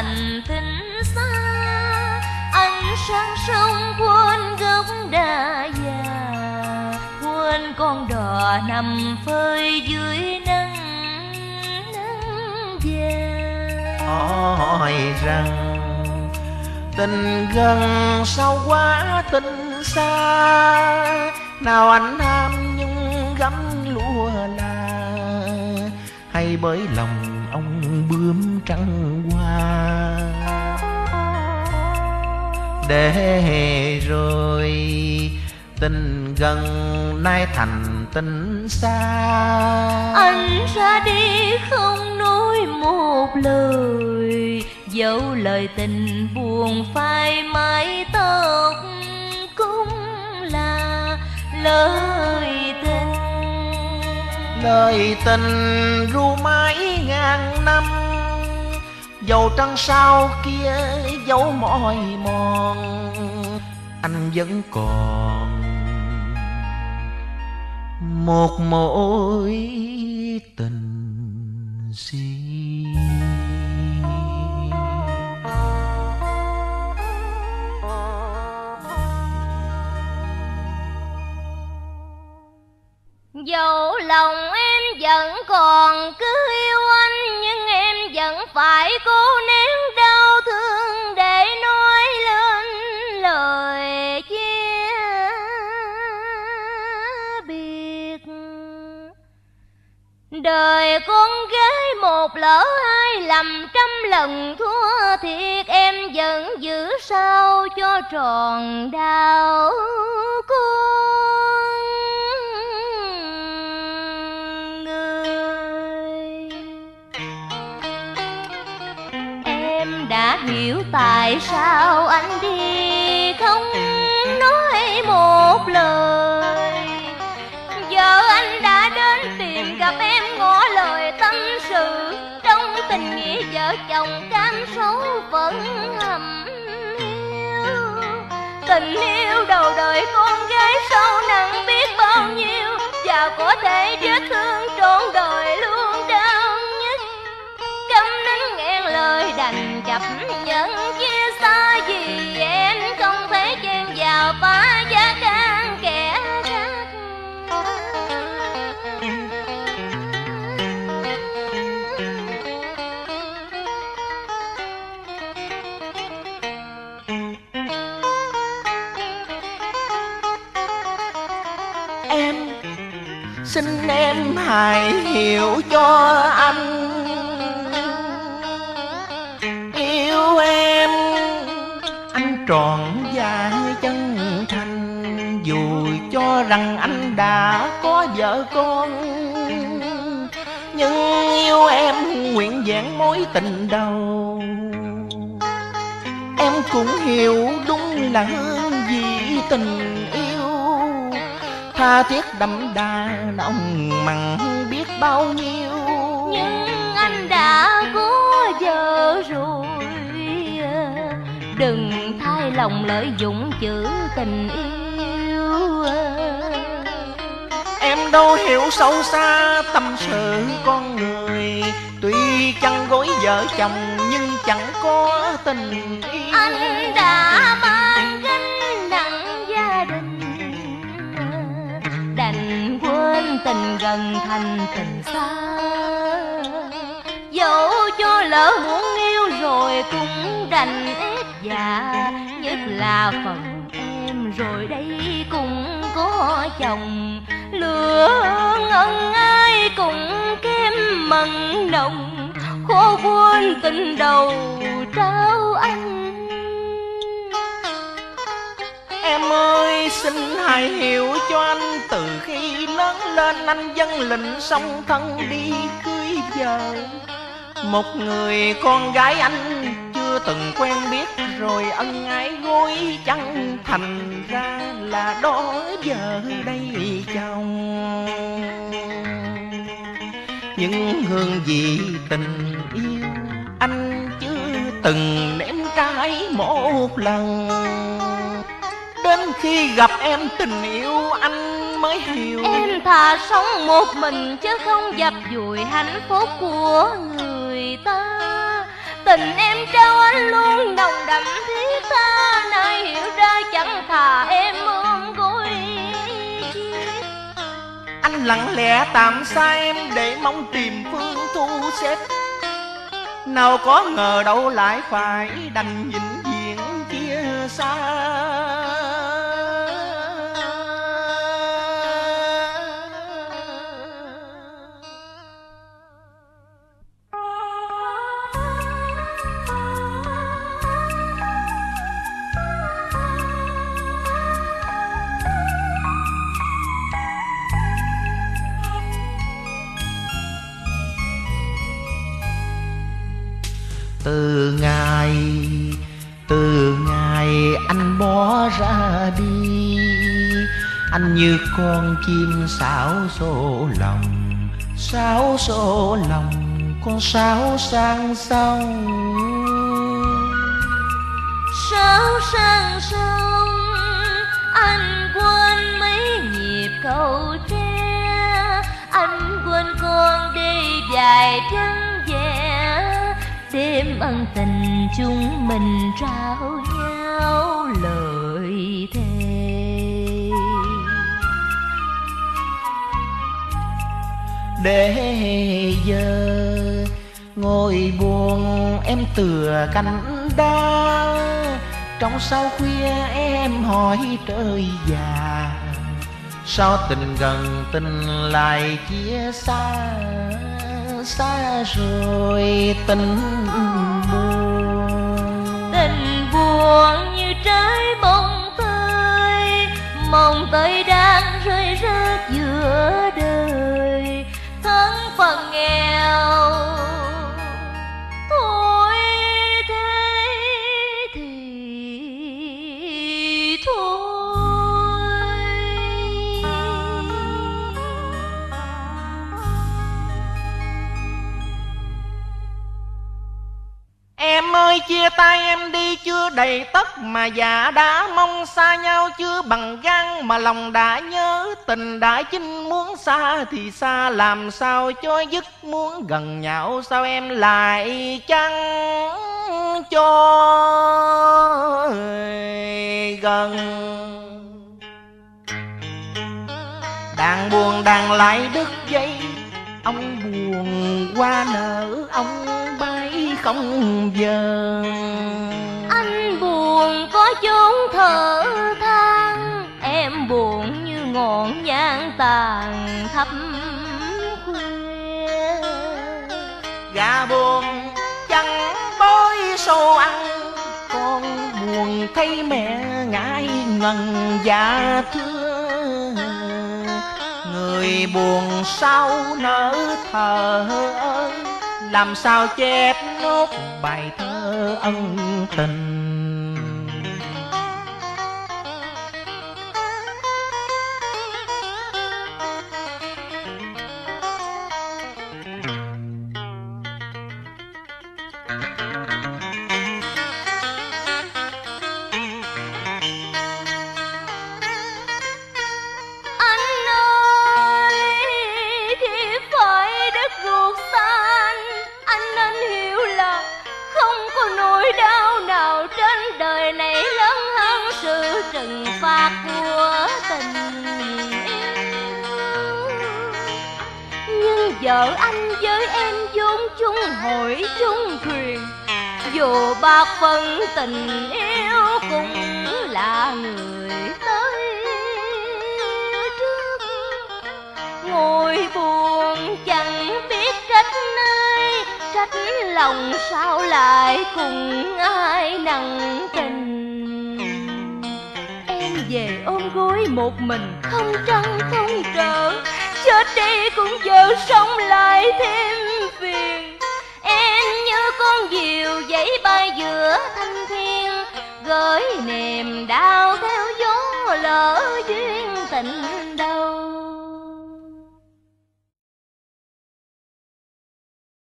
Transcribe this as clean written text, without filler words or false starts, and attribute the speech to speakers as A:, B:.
A: thành tình xa. Anh sang sông quên gốc đa già, quên con đò nằm phơi dưới nắng vàng.
B: Hỏi rằng tình gần sao quá tình xa, nào anh ham nhung gấm lúa la, hay bởi lòng ông bướm trắng hoa. Để rồi tình gần nay thành tình xa,
A: anh ra đi không nói một lời, dẫu lời tình buồn phai mái tóc cũng là lời tình.
B: Lời tình ru mãi ngàn năm, dầu trăng sao kia dấu mỏi mòn, anh vẫn còn một mối tình si.
A: Dẫu lòng em vẫn còn cứ yêu anh, nhưng em vẫn phải cố nén đau thương để nói lên lời chia biệt. Đời con gái một lỡ hai lầm trăm lần thua thiệt, em vẫn giữ sao cho tròn đau con người. Em đã hiểu tại sao anh đi không nói một lời. Giờ anh đã đến tìm gặp em ngỏ lời tâm sự, trong tình nghĩa vợ chồng cam số vẫn hầm hiu. Tình yêu đầu đời con gái sâu nặng biết bao nhiêu, và có thể vết thương trọn đời luôn đau nhất. Câm nín nghẹn lời đành chấp nhận chia xa, vì em không thể chen vào phá giá can kẻ khác.
B: Em xin em hãy hiểu cho anh, yêu em anh trọn vẹn chân thành, dù cho rằng anh đã có vợ con, nhưng yêu em nguyện vẹn mối tình đầu. Em cũng hiểu đúng là hương vị tình yêu, tha thiết đậm đà nồng mặn biết bao nhiêu.
A: Nhưng anh đã có vợ rồi, đừng thay lòng lợi dụng chữ tình yêu.
B: Em đâu hiểu sâu xa tâm sự con người, tuy chăn gối vợ chồng nhưng chẳng có tình yêu.
A: Anh đã mang gánh nặng gia đình, đành quên tình gần thành tình xa. Dẫu cho lỡ muốn yêu rồi cũng đành ép dạ, nhất là phần em rồi đây cũng có chồng. Lửa ngân ai cũng kém mặn nồng, khó quên tình đầu trao anh.
B: Em ơi xin hãy hiểu cho anh, từ khi lớn lên anh dâng lệnh song thân đi cưới vợ. Một người con gái anh chưa từng quen biết, rồi ân ái gối chăn, thành ra là đó vợ đây chồng. Những hương vị tình yêu anh chưa từng nếm trải một lần, đến khi gặp em tình yêu anh mới hiểu.
A: Em thà sống một mình chứ không dập dùi hạnh phúc của người ta. tình em trao anh luôn nồng đậm thiết tha, nay hiểu ra chẳng thà em ôm gối chiếc.
B: Anh lặng lẽ tạm xa em để mong tìm phương thu xếp, nào có ngờ đâu lại phải đành vĩnh viễn chia xa. Từ ngày anh bỏ ra đi, anh như con chim sáo xô lòng, con sáo sang sông.
A: Sáo sang sông, anh quên mấy nhịp cầu tre, anh quên con đi vài chân vẽ, đêm ân tình chúng mình trao nhau lời thề.
B: Để giờ ngồi buồn em tựa cành đa, trong sau khuya em hỏi trời già, sao tình gần tình lại chia xa, xa rồi tình buồn.
A: Tình buồn như trái mong tới đang rơi rớt giữa đời, thân phận nghèo thôi thế thì thôi.
B: Em ơi chia tay em đi chưa đầy tất, mà dạ đã mong xa nhau chưa bằng gan, mà lòng đã nhớ tình đã chinh, muốn xa thì xa làm sao cho dứt, muốn gần nhau sao em lại chăng cho gần. Đang buồn đang lại đứt dây, ông buồn qua nở ông bay không giờ.
A: Anh buồn có chốn thở than, em buồn như ngọn nhang tàn thấp khuya.
B: Gà buồn chẳng bói sâu ăn, con buồn thấy mẹ ngại ngần dạ thưa. Người buồn sao nỡ thờ ơ, làm sao chép nốt bài thơ ân tình.
A: trừng phạt của tình yêu. Nhưng vợ anh với em vốn chung hội chung thuyền, dù bạc phần tình yêu cũng là người tới trước. Ngồi buồn chẳng biết trách ai, trách lòng sao lại cùng ai nặng tình. Em về ôm gối một mình không trăng không trở, chết đi cũng giờ sống lại thêm phiền. Em như con diều dãy bay giữa thanh thiên, gửi niềm đau theo gió lỡ duyên tình